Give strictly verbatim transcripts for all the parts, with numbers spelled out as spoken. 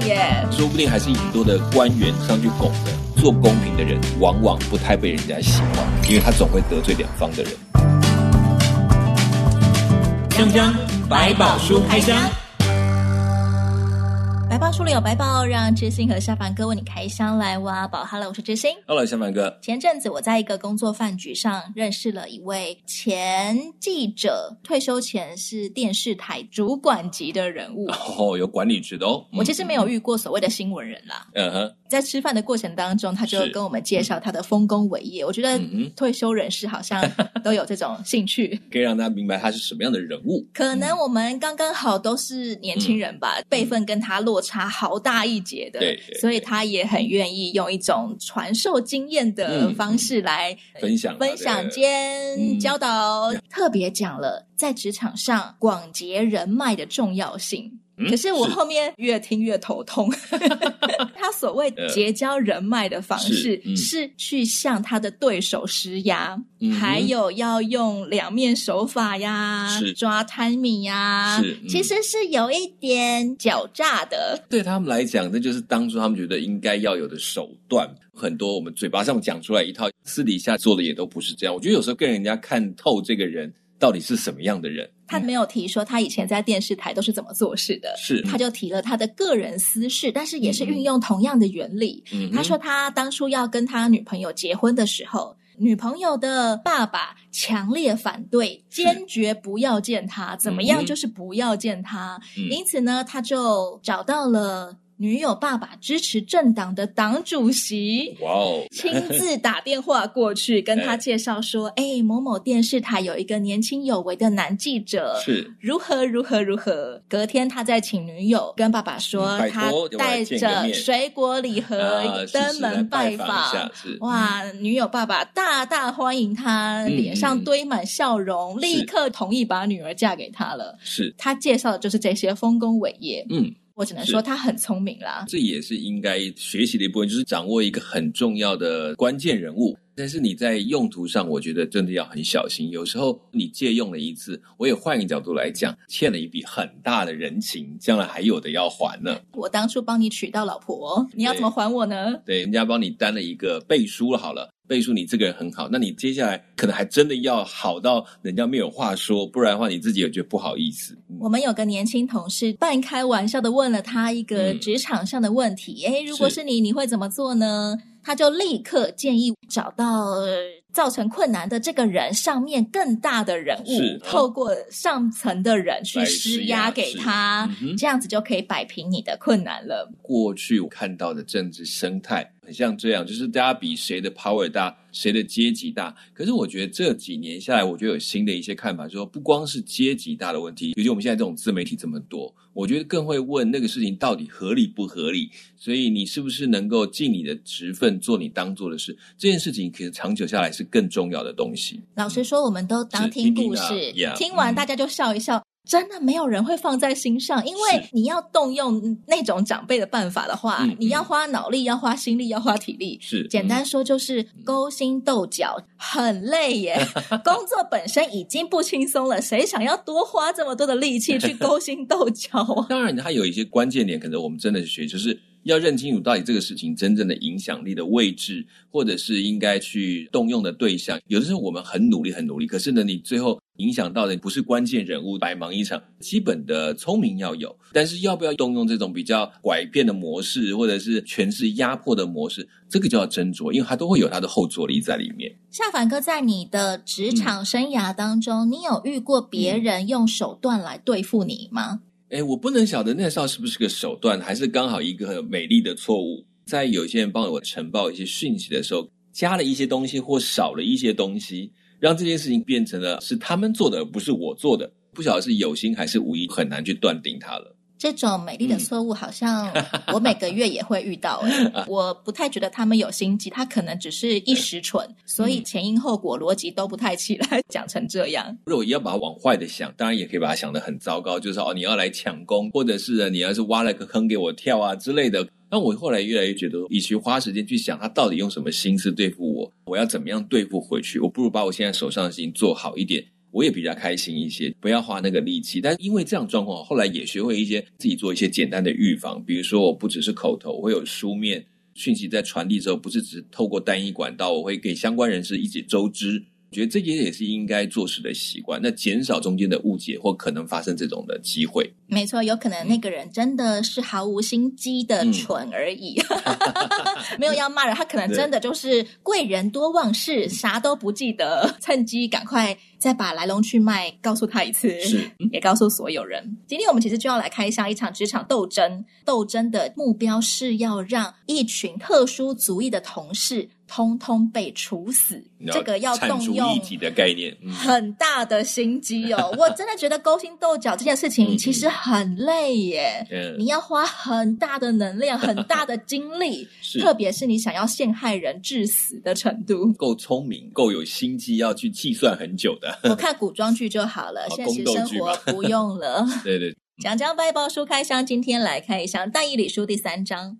耶， 说不定还是很多的官员上去拱的。做公平的人往往不太被人家喜欢，因为他总会得罪两方的人。 锵锵百宝书开箱， 百宝书里有百宝，让知心和夏凡哥为你开箱来挖宝。Hello， 我是知心。 Hello， 夏凡哥。 前阵子我在一个工作饭局上认识了一位前记者，退休前是电视台主管级的人物。 哦，有管理职的哦。 我其实没有遇过所谓的新闻人啦。 嗯哼。 在吃饭的过程当中，他就跟我们介绍他的丰功伟业。我觉得退休人士好像都有这种兴趣， 可以让他明白他是什么样的人物。 可能我们刚刚好都是年轻人吧，嗯、辈分跟他落差好大一截的， 对对， 所以他也很愿意用一种传授经验的方式来、 嗯、分享分享兼教导，嗯、特别讲了在职场上广结人脉的重要性。可是我后面越听越头痛。他所谓结交人脉的方式、呃、是, 是去向他的对手施压、嗯、还有要用两面手法呀，抓 timing 呀、嗯、其实是有一点狡诈的。 对他们来讲，这就是当初他们觉得应该要有的手段。很多我们嘴巴上讲出来一套，私底下做的也都不是这样。我觉得有时候跟人家看透这个人到底是什么样的人。 他没有提说他以前在电视台都是怎么做事的， 是他就提了他的个人私事，但是也是运用同样的原理、嗯、他说他当初要跟他女朋友结婚的时候，女朋友的爸爸强烈反对，坚决不要见他，怎么样就是不要见他、嗯、因此呢他就找到了女友爸爸支持政党的党主席， 哇哦！ 亲自打电话过去跟他介绍说，哎、欸，某某电视台有一个年轻有为的男记者， 是如何如何如何。隔天他再请女友跟爸爸说，嗯、他带着水果礼盒登门拜访、啊，哇！女友爸爸大大欢迎他，嗯、脸上堆满笑容，立刻同意把女儿嫁给他了。 是他介绍的就是这些丰功伟业，嗯。我只能说他很聪明啦， 这也是应该学习的一部分，就是掌握一个很重要的关键人物。但是你在用途上，我觉得真的要很小心。有时候你借用了一次，我也换一个角度来讲，欠了一笔很大的人情，将来还有的要还呢。 我当初帮你娶到老婆，你要怎么还我呢？ 对，人家帮你担了一个背书好了，背书你这个人很好，那你接下来可能还真的要好到人家没有话说，不然的话你自己也觉得不好意思。 嗯、我们有个年轻同事半开玩笑的问了他一个职场上的问题，诶、嗯、如果是你，你会怎么做呢？他就立刻建议找到、呃、造成困难的这个人上面更大的人物，是、哦、透过上层的人去施压给他、嗯、这样子就可以摆平你的困难了。 过去我看到的政治生态很像这样，就是大家比谁的 power 大，谁的阶级大。可是我觉得这几年下来，我觉得有新的一些看法，说不光是阶级大的问题，尤其我们现在这种自媒体这么多，我觉得更会问那个事情到底合理不合理，所以你是不是能够尽你的职分做你当做的事，这件事情其实长久下来是更重要的东西。 老实说，我们都当听故事，听听、啊 yeah, 听完大家就笑一笑、嗯，真的没有人会放在心上，因为你要动用那种长辈的办法的话、嗯、你要花脑力，要花心力，要花体力， 是简单说就是勾心斗角，很累耶。工作本身已经不轻松了，谁想要多花这么多的力气去勾心斗角啊？ 当然它有一些关键点可能我们真的学，就是要认清楚到底这个事情真正的影响力的位置，或者是应该去动用的对象。有的时候我们很努力很努力，可是呢你最后影响到的不是关键人物，白忙一场。基本的聪明要有，但是要不要动用这种比较拐骗的模式，或者是权势压迫的模式，这个就要斟酌，因为它都会有它的后坐力在里面。 夏凡哥，在你的职场生涯当中、嗯、你有遇过别人用手段来对付你吗？ 诶，我不能晓得那时候是不是个手段，还是刚好一个很美丽的错误。在有些人帮我呈报一些讯息的时候，加了一些东西或少了一些东西，让这件事情变成了是他们做的而不是我做的，不晓得是有心还是无意，很难去断定它了。 这种美丽的错误好像我每个月也会遇到、欸、我不太觉得他们有心机，他可能只是一时蠢，所以前因后果逻辑都不太起来，讲成这样。 如果要把它往坏的想，当然也可以把它想得很糟糕，就是哦，你要来抢功，或者是你要是挖了个坑给我跳啊之类的。但我后来越来越觉得，与其花时间去想他到底用什么心思对付我，我要怎么样对付回去，我不如把我现在手上的事情做好一点， 我也比较开心一些，不要花那个力气。但因为这样状况，后来也学会一些自己做一些简单的预防，比如说我不只是口头，我会有书面讯息在传递之后，不是只透过单一管道，我会给相关人士一起周知。我觉得这些也是应该做事的习惯，那减少中间的误解或可能发生这种的机会。 没错，有可能那个人真的是毫无心机的蠢而已、嗯、没有要骂人，他可能真的就是贵人多忘事，啥都不记得，趁机赶快再把来龙去脉告诉他一次， 是也告诉所有人。今天我们其实就要来开箱一场职场斗争，斗争的目标是要让一群特殊族裔的同事通通被处死，这个要动用铲除异己的概念， 很大的心机哦。我真的觉得勾心斗角这件事情其实很累耶，嗯、你要花很大的能量、很大的精力，特别是你想要陷害人致死的程度， 够聪明、够有心机，要去计算很久的。 我看古装剧就好了，现实生活不用了。 对对， 讲讲百宝书开箱，今天来看一箱《但以理书》第三章。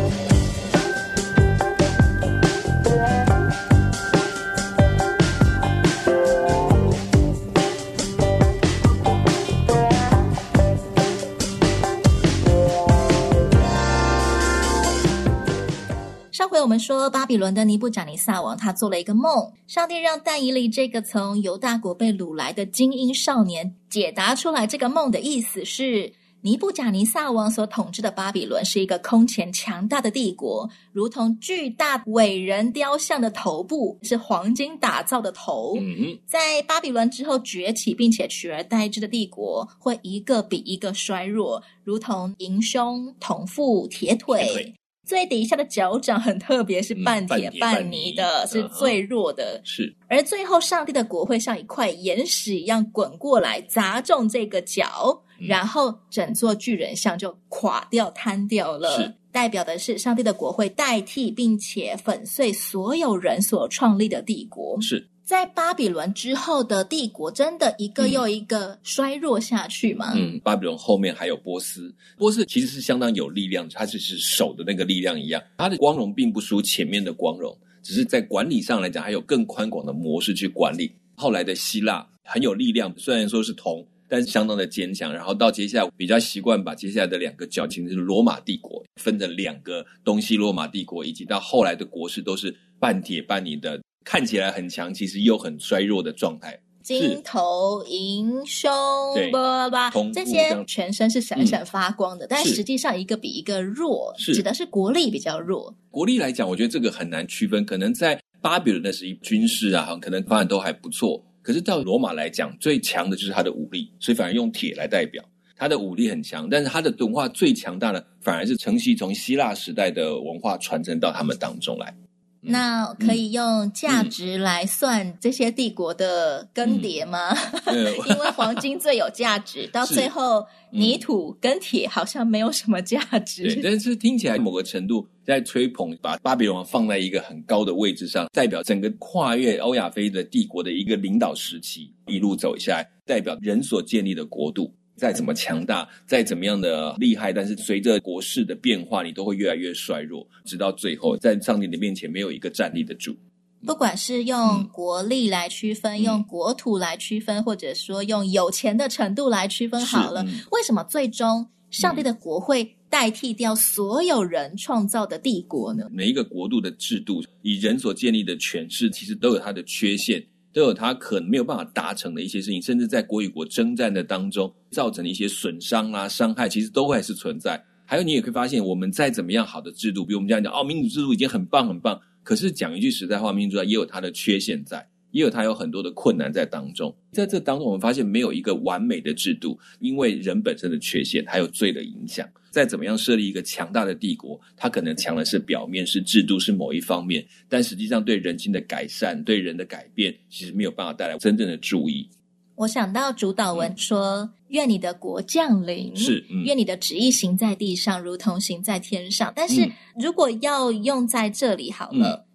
上回我们说巴比伦的尼布甲尼撒王他做了一个梦，上帝让但以理这个从犹大国被掳来的精英少年解答出来，这个梦的意思是尼布甲尼撒王所统治的巴比伦是一个空前强大的帝国，如同巨大伟人雕像的头部是黄金打造的头、嗯、在巴比伦之后崛起并且取而代之的帝国会一个比一个衰弱，如同银胸、铜腹、铁腿，铁腿最底下的脚掌很特别，是半铁半泥的、嗯、是最弱的、 嗯、是。 而最后上帝的国会像一块岩石一样滚过来砸中这个脚、嗯、然后整座巨人像就垮掉瘫掉了，是代表的是上帝的国会代替并且粉碎所有人所创立的帝国。 是在巴比伦之后的帝国真的一个又一个衰弱下去吗？ 嗯，巴比伦后面还有波斯，波斯其实是相当有力量，它只是手的那个力量一样，它的光荣并不输前面的光荣，只是在管理上来讲还有更宽广的模式去管理。后来的希腊很有力量，虽然说是铜，但是相当的坚强，然后到接下来比较习惯把接下来的两个角形就是罗马帝国分成两个东西罗马帝国，以及到后来的国势都是半铁半泥的，看起来很强，其实又很衰弱的状态。 金头银胸吧吧，这些全身是闪闪发光的、嗯、但实际上一个比一个弱，指的是国力比较弱。 国力来讲我觉得这个很难区分，可能在巴比伦的时期军事啊可能发展都还不错，可是到罗马来讲最强的就是它的武力，所以反而用铁来代表，它的武力很强，但是它的文化最强大的反而是承袭从希腊时代的文化传承到他们当中来。 那可以用价值来算这些帝国的更迭吗？嗯、因为黄金最有价值，到最后泥土跟铁好像没有什么价值。 对，但是听起来某个程度在吹捧，把巴比伦放在一个很高的位置上，代表整个跨越欧亚非的帝国的一个领导时期，一路走下来，代表人所建立的国度。再怎么强大，再怎么样的厉害，但是随着国势的变化，你都会越来越衰弱，直到最后在上帝的面前没有一个站立得住。 不管是用国力来区分、嗯、用国土来区分，或者说用有钱的程度来区分好了、嗯、为什么最终上帝的国会代替掉所有人创造的帝国呢？ 每一个国度的制度以人所建立的权势其实都有它的缺陷，都有它可能没有办法达成的一些事情，甚至在国与国征战的当中造成的一些损伤啊伤害，其实都会还是存在。还有你也可以发现，我们再怎么样好的制度，比如我们这样讲哦，民主制度已经很棒很棒，可是讲一句实在话，民主制度也有它的缺陷在，也有它有很多的困难在当中。在这当中我们发现没有一个完美的制度，因为人本身的缺陷还有罪的影响。再怎么样设立一个强大的帝国，它可能强的是表面，是制度，是某一方面，但实际上对人心的改善，对人的改变其实没有办法带来真正的注意。 我想到主祷文说、嗯、愿你的国降临，是、嗯、愿你的旨意行在地上如同行在天上，但是如果要用在这里好了、嗯、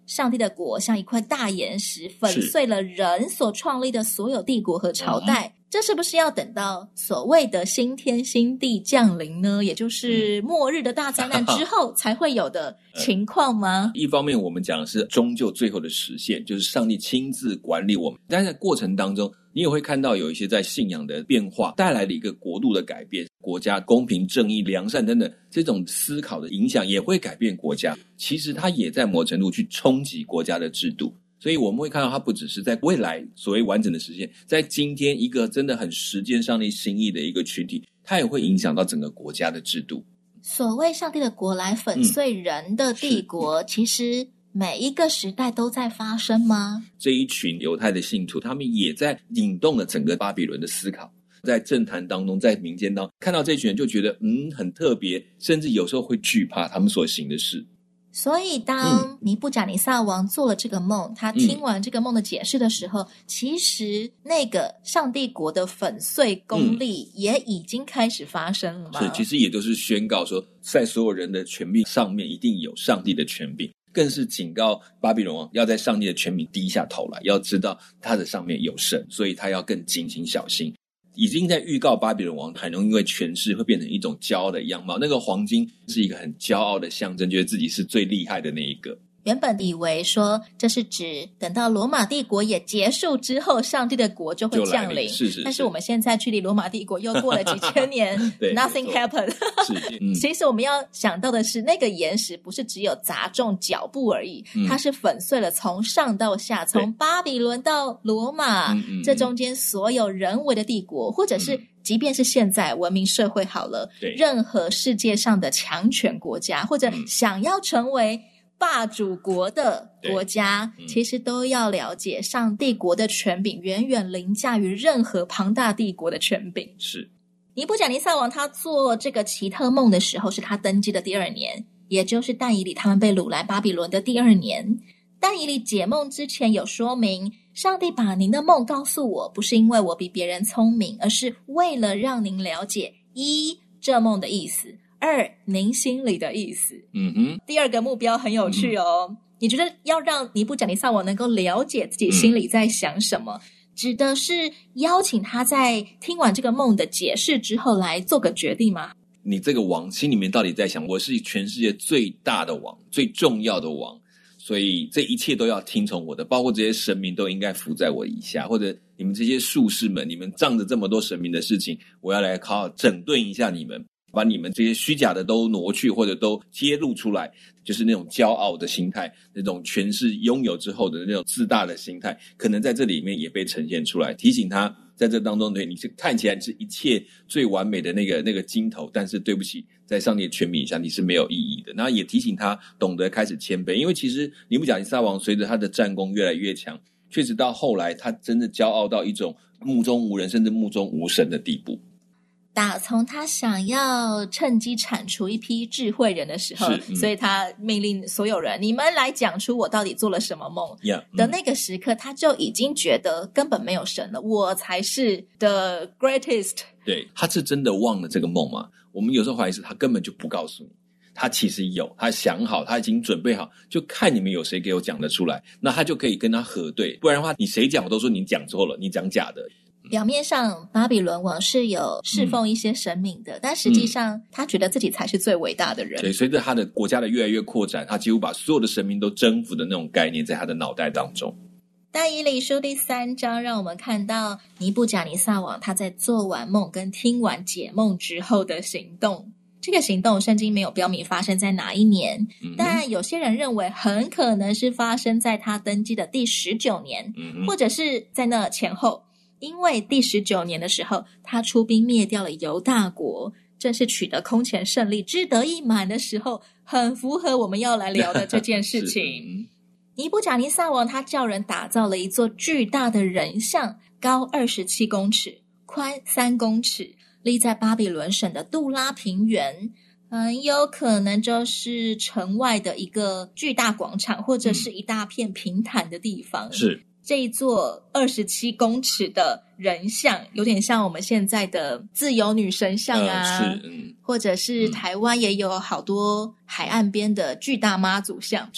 上帝的国像一块大岩石，粉碎了人所创立的所有帝国和朝代。这是不是要等到所谓的新天新地降临呢？也就是末日的大灾难之后才会有的情况吗？ 一方面我们讲的是终究最后的实现，就是上帝亲自管理我们，但是在过程当中你也会看到有一些在信仰的变化带来了一个国度的改变，国家公平正义良善等等这种思考的影响也会改变国家，其实它也在某程度去冲击国家的制度。所以我们会看到它不只是在未来所谓完整的实现，在今天一个真的很实践上帝心意的一个群体，它也会影响到整个国家的制度。 所谓上帝的国来粉碎人的帝国、嗯、其实每一个时代都在发生吗？ 这一群犹太的信徒他们也在引动了整个巴比伦的思考，在政坛当中在民间当中看到这群人就觉得嗯很特别，甚至有时候会惧怕他们所行的事。 所以当尼布甲尼撒王做了这个梦、嗯、他听完这个梦的解释的时候、嗯、其实那个上帝国的粉碎功力也已经开始发生了嘛、嗯、 是，其实也就是宣告说在所有人的权柄上面一定有上帝的权柄，更是警告巴比伦王要在上帝的权柄低下头来，要知道他的上面有神，所以他要更警醒小心。已经在预告巴比伦王很容易因为权势会变成一种骄傲的样貌，那个黄金是一个很骄傲的象征，觉得自己是最厉害的那一个。 原本以为说这是指等到罗马帝国也结束之后上帝的国就会降临， 是是是， 但是我们现在距离罗马帝国又过了几千年nothing happened 是、嗯、其实我们要想到的是那个岩石不是只有砸中脚部而已、嗯、它是粉碎了从上到下，从巴比伦到罗马、嗯嗯、这中间所有人为的帝国，或者是即便是现在文明社会好了，任何世界上的强权国家或者想要成为霸主国的国家、嗯、其实都要了解上帝国的权柄远远凌驾于任何庞大帝国的权柄。 是， 尼布甲尼撒王他做这个奇特梦的时候是他登基的第二年，也就是但以理他们被掳来巴比伦的第二年。但以理解梦之前有说明，上帝把您的梦告诉我，不是因为我比别人聪明，而是为了让您了解一这梦的意思，二您心里的意思。嗯哼，第二个目标很有趣哦、嗯、你觉得要让尼布甲尼撒王能够了解自己心里在想什么、嗯、指的是邀请他在听完这个梦的解释之后来做个决定吗？ 你这个王心里面到底在想，我是全世界最大的王，最重要的王，所以这一切都要听从我的，包括这些神明都应该服在我以下，或者你们这些术士们，你们仗着这么多神明的事情，我要来好好整顿一下你们，把你们这些虚假的都挪去，或者都揭露出来，就是那种骄傲的心态，那种权势拥有之后的那种自大的心态，可能在这里面也被呈现出来，提醒他在这当中，对，你是看起来是一切最完美的那个那个金头，但是对不起，在上帝的权柄下你是没有意义的。那也提醒他懂得开始谦卑，因为其实尼布甲尼撒王随着他的战功越来越强，确实到后来他真的骄傲到一种目中无人甚至目中无神的地步。 打从他想要趁机铲除一批智慧人的时候、嗯、所以他命令所有人，你们来讲出我到底做了什么梦、yeah, 的那个时刻、嗯、他就已经觉得根本没有神了，我才是 the greatest。 对，他是真的忘了这个梦吗？我们有时候怀疑是他根本就不告诉你，他其实有，他想好，他已经准备好，就看你们有谁给我讲得出来，那他就可以跟他核对，不然的话你谁讲我都说你讲错了，你讲假的。 表面上巴比伦王是有侍奉一些神明的、嗯、但实际上他觉得自己才是最伟大的人。 对，随着他的国家的越来越扩展，他几乎把所有的神明都征服的那种概念在他的脑袋当中。 但以理书第三章让我们看到尼布甲尼撒王他在做完梦跟听完解梦之后的行动。这个行动圣经没有标明发生在哪一年、嗯、但有些人认为很可能是发生在他登基的第十九年、嗯、或者是在那前后，因为第十九年的时候他出兵灭掉了犹大国，正是取得空前胜利志得意满的时候，很符合我们要来聊的这件事情。尼布甲尼撒王他叫人打造了一座巨大的人像，高二十七公尺，宽三公尺，立在巴比伦省的杜拉平原，很有可能就是城外的一个巨大广场，或者是一大片平坦的地方。 是这一座二十七公尺的人像有点像我们现在的自由女神像啊、呃是嗯、或者是台湾也有好多海岸边的巨大妈祖像之类的。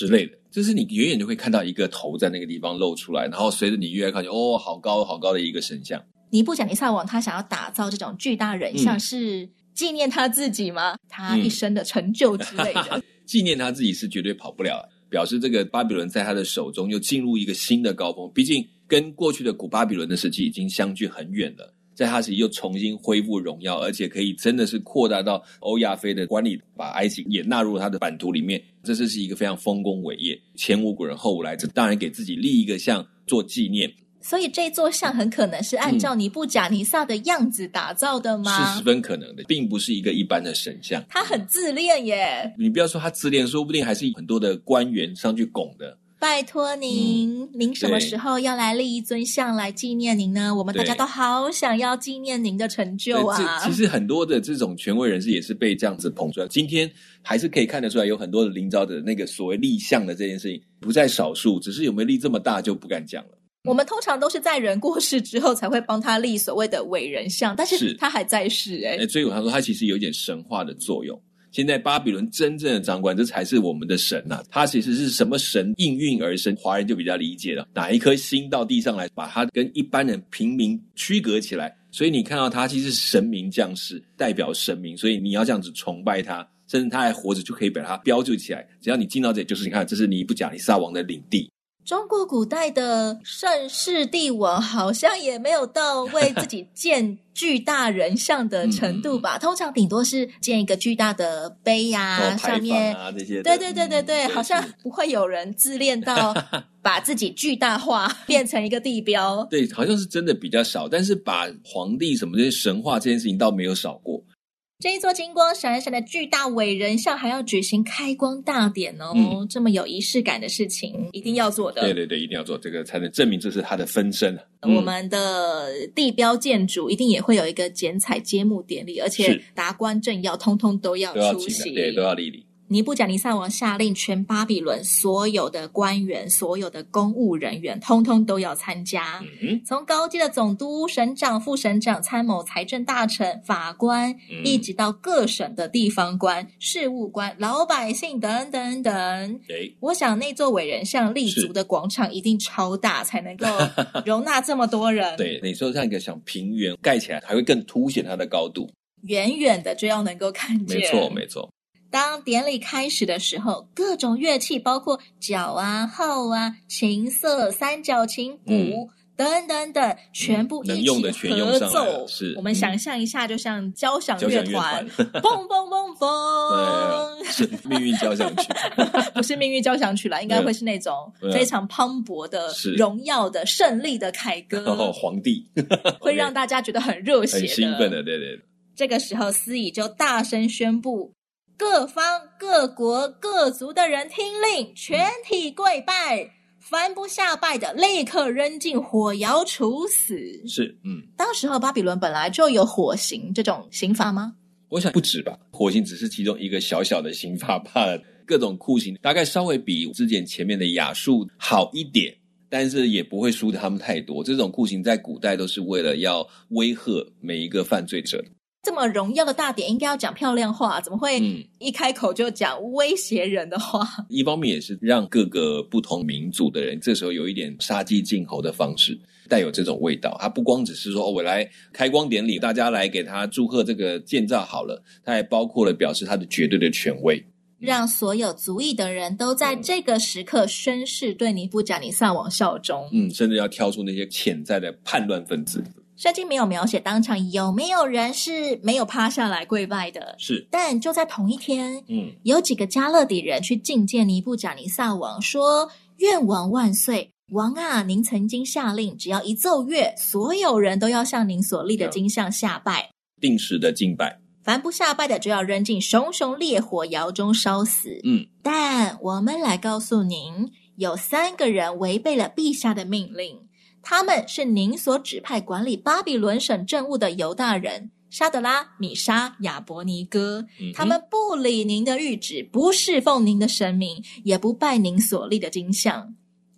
就是你远远就会看到一个头在那个地方露出来，然后随着你越来越靠近，哦，好高好高的一个神像。 尼布甲尼撒王他想要打造这种巨大人像，嗯、是纪念他自己吗？他一生的成就之类的？嗯、 纪念他自己是绝对跑不了，表示这个巴比伦在他的手中又进入一个新的高峰。毕竟跟过去的古巴比伦的时期已经相距很远了，在他时期又重新恢复荣耀，而且可以真的是扩大到欧亚非的管理，把埃及也纳入他的版图里面。这是一个非常丰功伟业，前无古人后无来者，当然给自己立一个像做纪念。 所以这座像很可能是按照尼布甲尼撒的样子打造的吗？ 嗯、是十分可能的，并不是一个一般的神像。 他很自恋耶！ 你不要说他自恋，说不定还是很多的官员上去拱的。 拜托您、嗯、您什么时候要来立一尊像来纪念您呢？我们大家都好想要纪念您的成就啊。 其实很多的这种权威人士也是被这样子捧出来，今天还是可以看得出来有很多的领导者那个所谓立像的这件事情不在少数，只是有没有立这么大就不敢讲了。 我们通常都是在人过世之后才会帮他立所谓的伟人像，但是他还在世诶、 欸、所以他说他其实有一点神话的作用。现在巴比伦真正的掌管，这才是我们的神啊！他其实是什么神应运而生，华人就比较理解了。哪一颗星到地上来，把他跟一般人平民区隔起来。所以你看到他其实是神明降世，代表神明，所以你要这样子崇拜他，甚至他还活着就可以把他标注起来。只要你进到这里，就是你看，这是尼布甲尼撒王的领地。 中国古代的盛世帝王好像也没有到为自己建巨大人像的程度吧、嗯、通常顶多是建一个巨大的碑啊、哦、上面啊这些， 对对对对对、嗯、好像不会有人自恋到把自己巨大化变成一个地标。 对，好像是真的比较少，但是把皇帝什么这些神话这件事情倒没有少过。 这一座金光闪闪的巨大伟人像还要举行开光大典哦、嗯、这么有仪式感的事情一定要做的。 对对对，一定要做，这个才能证明这是他的分身、 嗯、我们的地标建筑一定也会有一个剪彩揭幕典礼，而且达官政要通通都要出席， 对，都要莅临。 尼布甲尼撒王下令全巴比伦所有的官员、所有的公务人员通通都要参加、嗯、从高阶的总督、省长、副省长、参谋、财政大臣、法官、嗯、一直到各省的地方官、事务官、老百姓等等等。我想那座伟人像立足的广场一定超大，才能够容纳这么多人。 对，你说像一个小平原盖起来还会更凸显它的高度， 远远的就要能够看见。 没错没错。 当典礼开始的时候，各种乐器包括角啊、号啊、琴瑟、三角琴、鼓、嗯、等等等，全部一起合奏。 是， 我们想象一下，就像交响乐团，嘣嘣嘣嘣， 是命运交响曲， 不是命运交响曲啦，应该会是那种非常磅礴的、荣耀的、胜利的凯歌。 哦，皇帝会让大家觉得很热血的、 很兴奋的，对对对。 这个时候，司仪就大声宣布。各方各国各族的人听令，全体跪拜，凡不下拜的立刻扔进火窑处死。 是，嗯， 当时候巴比伦本来就有火刑这种刑罚吗？ 我想不止吧，火刑只是其中一个小小的刑罚罢了。各种酷刑大概稍微比之前前面的亚述好一点，但是也不会输得他们太多。这种酷刑在古代都是为了要威吓每一个犯罪者的。 这么荣耀的大典应该要讲漂亮话，怎么会一开口就讲威胁人的话、嗯、 一方面也是让各个不同民族的人这时候有一点杀鸡儆猴的方式，带有这种味道。他不光只是说、哦、我来开光典礼，大家来给他祝贺这个建造好了，他还包括了表示他的绝对的权威， 让所有族裔的人都在这个时刻宣誓对尼布甲尼撒王效忠。 嗯，甚至要挑出那些潜在的叛乱分子。 圣经没有描写当场有没有人是没有趴下来跪拜的， 是， 但就在同一天， 嗯， 有几个加勒底人去觐见尼布甲尼撒王，说：愿王万岁，王啊，您曾经下令，只要一奏乐，所有人都要向您所立的金像下拜， 定时的敬拜， 凡不下拜的就要扔进熊熊烈火窑中烧死。 嗯， 但我们来告诉您，有三个人违背了陛下的命令。他们是您所指派管理巴比伦省政务的犹大人沙德拉、米沙、亚伯尼哥、嗯、他们不理您的谕旨，不侍奉您的神明，也不拜您所立的金像。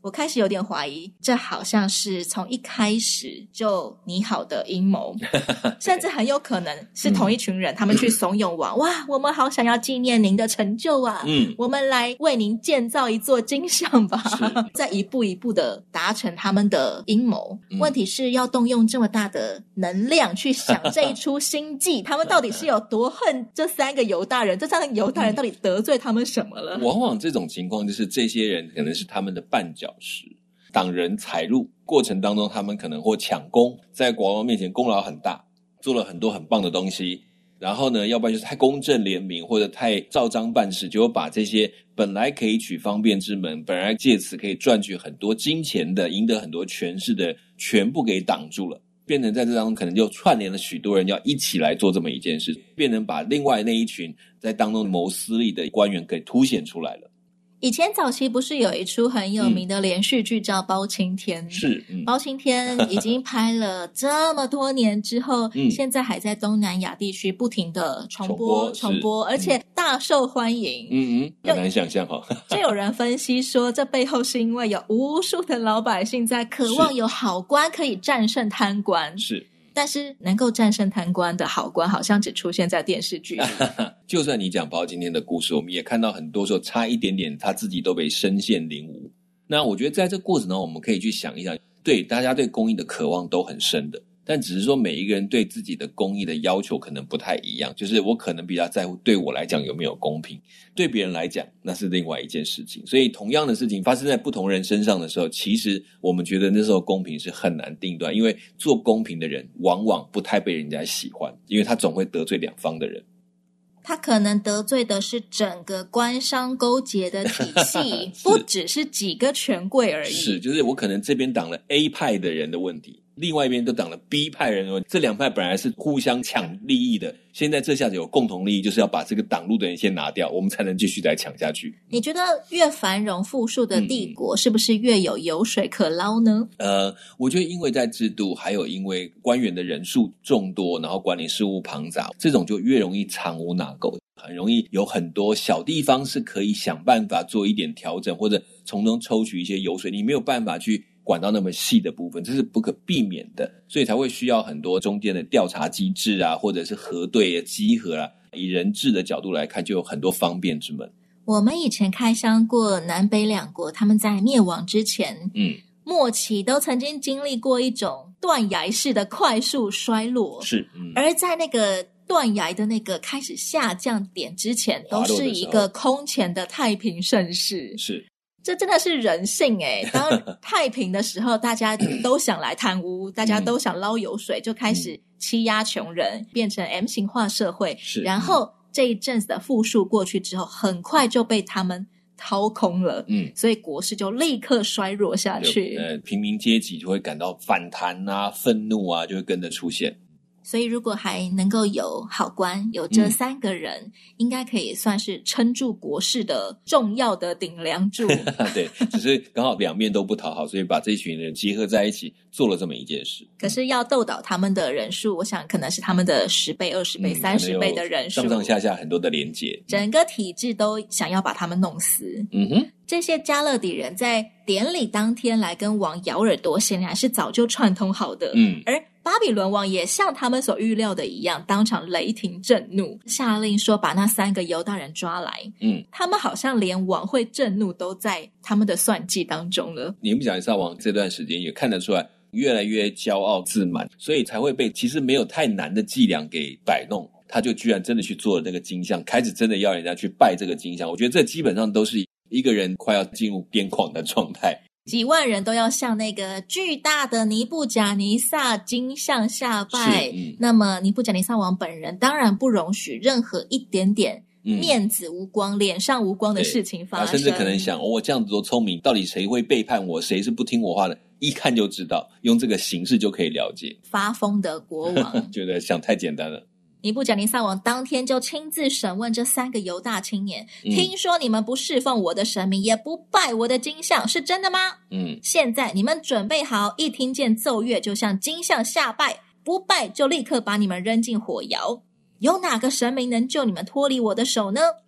我开始有点怀疑，这好像是从一开始就拟好的阴谋甚至很有可能是同一群人、嗯、他们去怂恿王哇，我们好想要纪念您的成就啊，嗯，我们来为您建造一座金像吧再一步一步的达成他们的阴谋、嗯、问题是要动用这么大的能量去想这一出心计他们到底是有多恨这三个犹大人这三个犹大人到底得罪他们什么了、 嗯、往往这种情况就是这些人可能是他们的绊脚石，挡人财路过程当中他们可能或抢功，在国王面前功劳很大，做了很多很棒的东西，然后呢要不然就是太公正廉明或者太照章办事，就把这些本来可以取方便之门，本来借此可以赚取很多金钱的赢得很多权势的全部给挡住了，变成在这当中可能就串联了许多人要一起来做这么一件事，变成把另外那一群在当中谋私利的官员给凸显出来了。 以前早期不是有一出很有名的连续剧叫包青天、 嗯、是、嗯、 包青天已经拍了这么多年之后、嗯、现在还在东南亚地区不停的重播重播, 重播而且大受欢迎。 嗯嗯，很难想象哈。 就有人分析说这背后是因为有无数的老百姓在渴望有好官可以战胜贪官， 是， 但是能够战胜贪官的好官好像只出现在电视剧里就算你讲包今天的故事，我们也看到很多时候差一点点他自己都被身陷囹圄。那我觉得在这个过程中我们可以去想一想，对，大家对公益的渴望都很深的，但只是说每一个人对自己的公益的要求可能不太一样，就是我可能比较在乎对我来讲有没有公平，对别人来讲那是另外一件事情。所以同样的事情发生在不同人身上的时候，其实我们觉得那时候公平是很难定断，因为做公平的人往往不太被人家喜欢，因为他总会得罪两方的人， 他可能得罪的是整个官商勾结的体系不只是几个权贵而已。 是，就是我可能这边挡了 A 派的人的问题，另外一边都挡了 B 派人的问题，这两派本来是互相抢利益的，现在这下子有共同利益，就是要把这个挡路的人先拿掉，我们才能继续再抢下去。 你觉得越繁荣富庶的帝国、嗯、是不是越有油水可捞呢？ 呃，我觉得因为在制度还有因为官员的人数众多，然后管理事务庞杂，这种就越容易藏污纳垢，很容易有很多小地方是可以想办法做一点调整，或者从中抽取一些油水，你没有办法去管到那么细的部分，这是不可避免的，所以才会需要很多中间的调查机制啊，或者是核对啊、稽核啊，以人治的角度来看就有很多方便之门。 我们以前开箱过南北两国，他们在灭亡之前嗯，末期都曾经经历过一种断崖式的快速衰落， 是、嗯、而在那个断崖的那个开始下降点之前都是一个空前的太平盛世， 是， 这真的是人性诶。当太平的时候大家都想来贪污大家都想捞油水，就开始欺压穷人，变成 M 型化社会，然后这一阵子的富庶过去之后很快就被他们掏空了，嗯，所以国势就立刻衰弱下去， 呃，平民阶级就会感到反弹啊、愤怒啊，就会跟着出现。 所以如果还能够有好官，有这三个人、嗯、应该可以算是撑住国势的重要的顶梁柱对，只是刚好两面都不讨好，所以把这群人结合在一起做了这么一件事。 可是要斗倒他们的人数，我想可能是他们的十倍、二十倍、三十倍的人数， 上上下下很多的连结， 整个体制都想要把他们弄死。嗯哼，这些加勒底人在典礼当天来跟王咬耳朵，显然是早就串通好的。嗯，而巴比伦王也像他们所预料的一样，当场雷霆震怒，下令说把那三个犹大人抓来。嗯，他们好像连王会震怒都在他们的算计当中了。 尼布甲尼撒王这段时间也看得出来越来越骄傲自满，所以才会被其实没有太难的伎俩给摆弄，他就居然真的去做了这个金像，开始真的要人家去拜这个金像。我觉得这基本上都是一个人快要进入癫狂的状态， 几万人都要向那个巨大的尼布甲尼撒金像下拜、嗯、那么尼布甲尼撒王本人当然不容许任何一点点面子无光、嗯、脸上无光的事情发生， 他甚至可能想、哦、我这样子多聪明，到底谁会背叛我，谁是不听我话的，一看就知道，用这个形式就可以了解。 发疯的国王觉得想太简单了。 尼布甲尼撒王当天就亲自审问这三个犹大青年、嗯、听说你们不侍奉我的神明，也不拜我的金像，是真的吗？嗯，现在你们准备好，一听见奏乐就向金像下拜，不拜就立刻把你们扔进火窑。有哪个神明能救你们脱离我的手呢？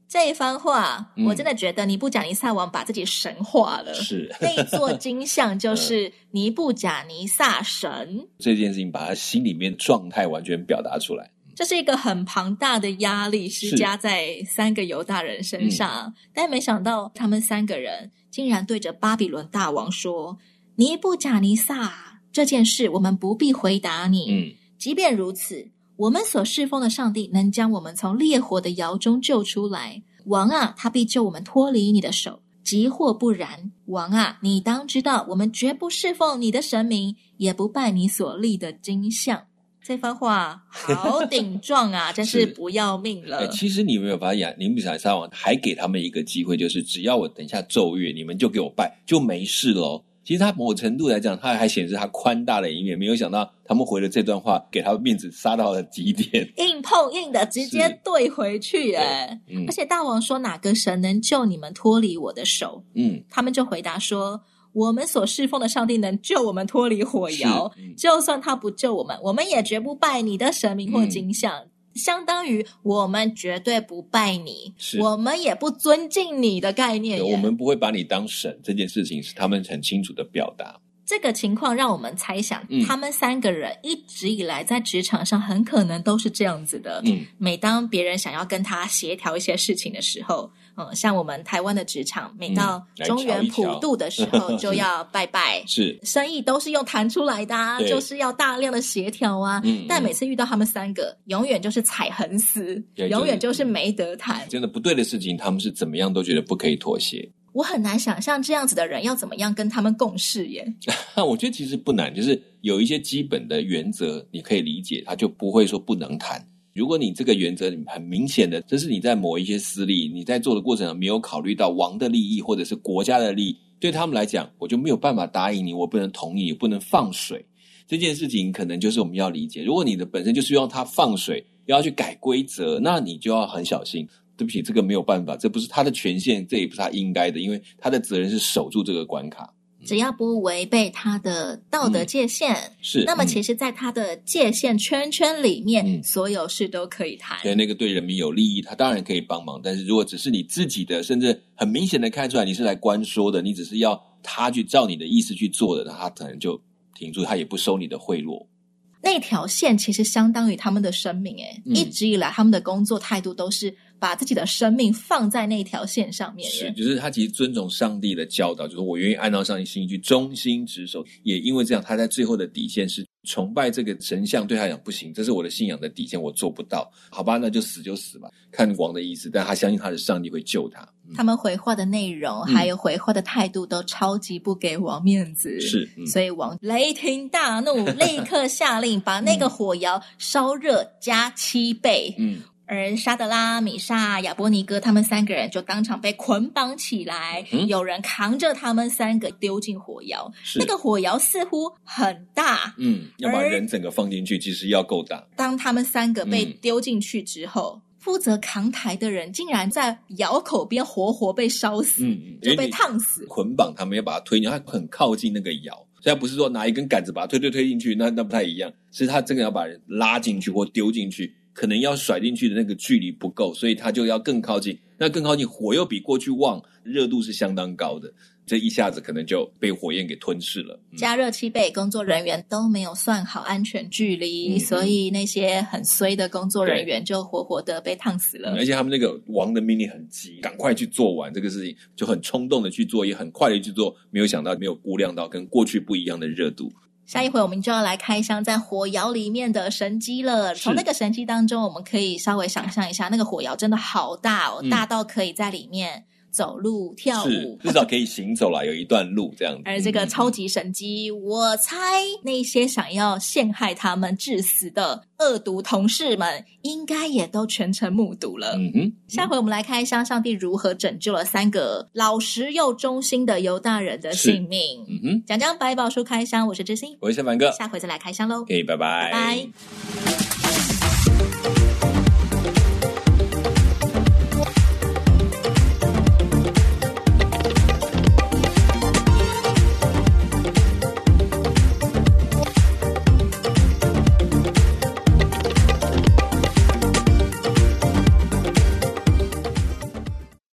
这一番话、 嗯、 我真的觉得尼布甲尼撒王把自己神化了。 是那座金像就是尼布甲尼撒神这件事情把他心里面状态完全表达出来。 这是一个很庞大的压力施加在三个犹大人身上、嗯、但没想到他们三个人竟然对着巴比伦大王说，尼布甲尼撒，这件事我们不必回答你、嗯、即便如此，我们所侍奉的上帝能将我们从烈火的窑中救出来，王啊，他必救我们脱离你的手，即或不然，王啊，你当知道我们绝不侍奉你的神明，也不拜你所立的金像。这番话好顶撞啊真是不要命了。 其实你有没有发现尼布甲尼撒王还给他们一个机会，就是只要我等一下奏乐，你们就给我拜，就没事咯。其实他某程度来讲，他还显示他宽大的一面，没有想到他们回了这段话，给他面子杀到了极点， 硬碰硬的直接对回去耶、嗯、而且大王说，哪个神能救你们脱离我的手？嗯，他们就回答说，我们所侍奉的上帝能救我们脱离火窑、嗯、就算他不救我们，我们也绝不拜你的神明或金像、嗯，相当于我们绝对不拜你，我们也不尊敬你的概念耶。 我们不会把你当神，这件事情是他们很清楚的表达。 这个情况让我们猜想、嗯、他们三个人一直以来在职场上很可能都是这样子的、嗯、每当别人想要跟他协调一些事情的时候，嗯，像我们台湾的职场每到中元普渡的时候就要拜拜、嗯、是生意都是用谈出来的啊，就是要大量的协调啊、嗯、但每次遇到他们三个永远就是踩横死，永远就是没得谈， 真的不对的事情他们是怎么样都觉得不可以妥协。 我很难想象这样子的人要怎么样跟他们共事耶我觉得其实不难，就是有一些基本的原则你可以理解，他就不会说不能谈。如果你这个原则很明显的，这是你在某一些私利，你在做的过程中没有考虑到王的利益或者是国家的利益，对他们来讲我就没有办法答应你，我不能同意，不能放水，这件事情可能就是我们要理解。如果你的本身就是用他放水要去改规则，那你就要很小心，对不起，这个没有办法，这不是他的权限，这也不是他应该的，因为他的责任是守住这个关卡， 只要不违背他的道德界限、嗯、是那么其实在他的界限圈圈里面、嗯、所有事都可以谈。 对，那个对人民有利益他当然可以帮忙，但是如果只是你自己的，甚至很明显的看出来你是来关说的，你只是要他去照你的意思去做的，那他可能就停住，他也不收你的贿赂。 那条线其实相当于他们的生命耶、嗯、一直以来他们的工作态度都是把自己的生命放在那条线上面。 是，就是他其实遵从上帝的教导，就是我愿意按照上帝心意去忠心职守，也因为这样他在最后的底线是崇拜这个神像，对他讲不行，这是我的信仰的底线，我做不到，好吧，那就死就死吧，看王的意思，但他相信他的上帝会救他、 嗯、他们回话的内容、嗯、还有回话的态度都超级不给王面子， 是、嗯、 所以王雷霆大怒立刻下令把那个火窑烧热加七倍。嗯，而沙德拉、米煞、亚波尼哥他们三个人就当场被捆绑起来、嗯、有人扛着他们三个丢进火窑，那个火窑似乎很大， 嗯，要把人整个放进去其实要够大。 当他们三个被丢进去之后、嗯、负责扛抬的人竟然在窑口边活活被烧死、嗯、就被烫死。 捆绑他们要把它推进，他很靠近那个窑，所以他不是说拿一根杆子把它推推推进去，那那不太一样，是他真的要把人拉进去或丢进去，可能要甩进去的那个距离不够，所以他就要更靠近，那更靠近火又比过去旺，热度是相当高的，这一下子可能就被火焰给吞噬了、 嗯、加热七倍，工作人员都没有算好安全距离、嗯、所以那些很衰的工作人员就活活的被烫死了、 嗯、而且他们那个王的命令很急，赶快去做完这个事情，就很冲动的去做，也很快的去做，没有想到没有估量到跟过去不一样的热度。 下一回我们就要来开箱在火窑里面的神迹了。从那个神迹当中我们可以稍微想象一下，那个火窑真的好大哦、嗯、大到可以在里面走路跳舞， 至少可以行走啦有一段路这样子。 而这个超级神迹、嗯、我猜那些想要陷害他们致死的恶毒同事们应该也都全程目睹了。嗯哼，下回我们来开箱上帝如何拯救了三个老实又忠心的犹大人的性命。嗯哼，讲讲百宝书开箱，我是知心， 我是小凡哥， 下回再来开箱咯。 可以，拜拜， 拜拜。